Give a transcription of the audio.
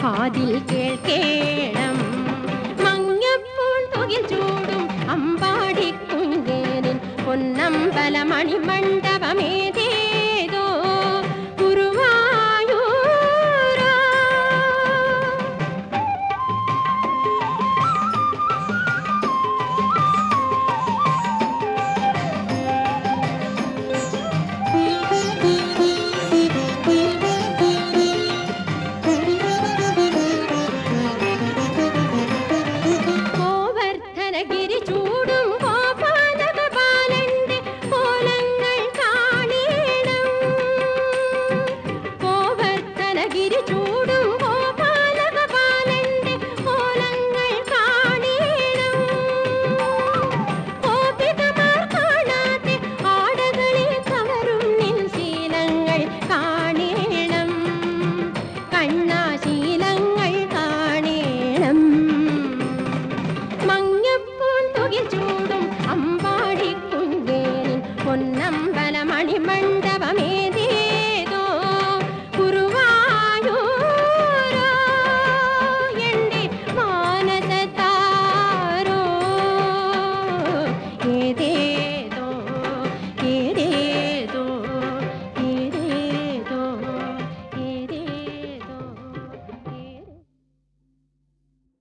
കാതിൽ കേൾക്കേണം മഞ്ഞപ്പൂൺ തുകിൽ ചൂടും അമ്പാടി കുഞ്ഞേനിൻ പൊന്നമ്പല മണിമണ്ഡപമേതേതോ ഗുരുവായൂരോ. ഗോവർദ്ധനഗിരി ചൂടും ഗോപാലകപാലന്റെ കോലങ്ങൾ കാണേണം. ഗോവർദ്ധനഗിരി ചൂടും ഗോപാലകപാലന്റെ കോലങ്ങൾ കാണേണം. ഗോപികമാർ കാണാതെ ആടകളിൽ കവറും നിൻ ശീലങ്ങൾ കാണേണം. കണ്ണാശീലങ്ങൾ കാണേണം. മഞ്ഞപ്പൂൺ തുകിൽ ചൂടും അമ്പാടി കുഞ്ഞേനിൻ പൊന്നമ്പല മണിമണ്ഡപമേ